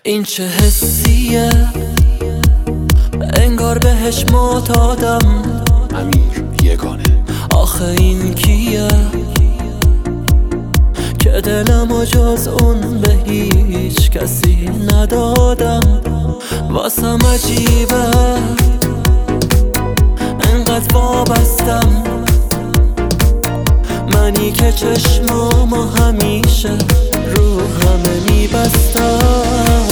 این چه حسیه، انگار بهش معتادم. امیر یگانه. آخه این کیه که دلمو جز اون به هیچ کسی ندادم؟ واسم عجیبه انقدر وابستم، منی که چشمامو همیشه رو همه میبستم.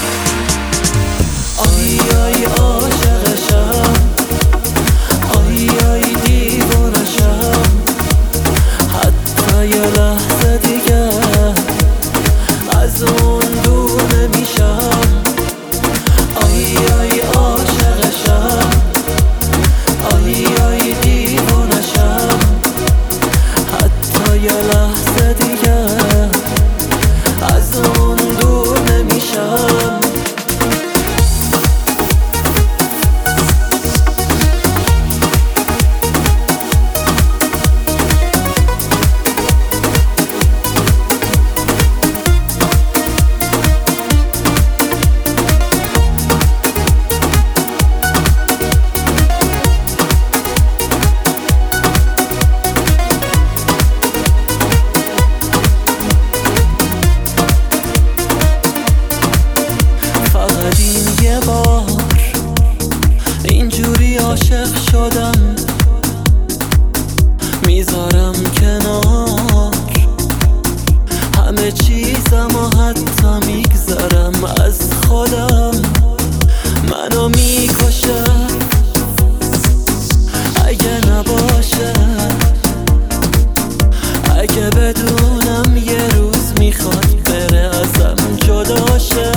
آی آی عاشقشم، آی آی دیوونشم، حتی یه لحظه دیگه از اون دور نمیشم. آی آی عاشقشم، آی آی دیوونشم، حتی یه لحظه دیگه از اون دور نمیشم. یه بار اینجوری عاشق شدم، میذارم کنار همه چیزم و حتی میگذرم از خودم. منو میکشه اگه نباشه، اگه بدونم یه روز میخواد بره ازم جدا شه.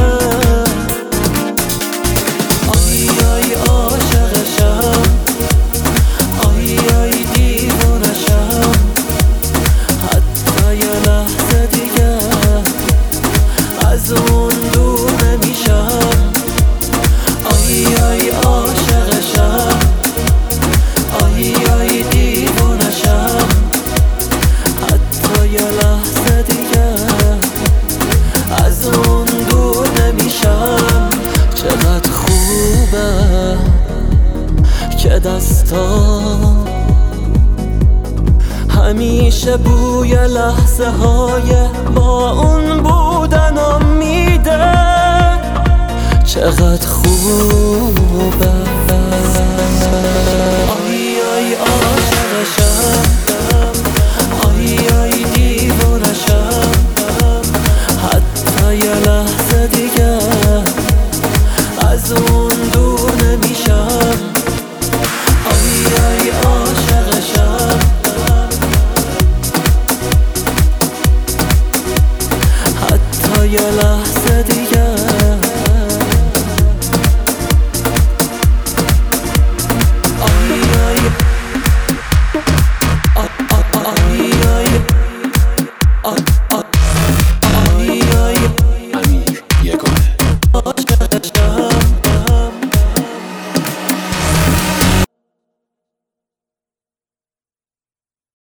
آی آی عاشقشم، آی آی دیوونشم، حتی یه لحظه دیگه از اون دور نمیشم. آی آی عاشقشم، آی آی دیوونشم، حتی یه لحظه دیگه از اون دور نمیشم. چقدر خوبه که دستام همیشه بوی لحظه های با اون بودنم میده. چقدر خوبه. آی آی عاشقشم، آی آی دیوونشم، حتی یه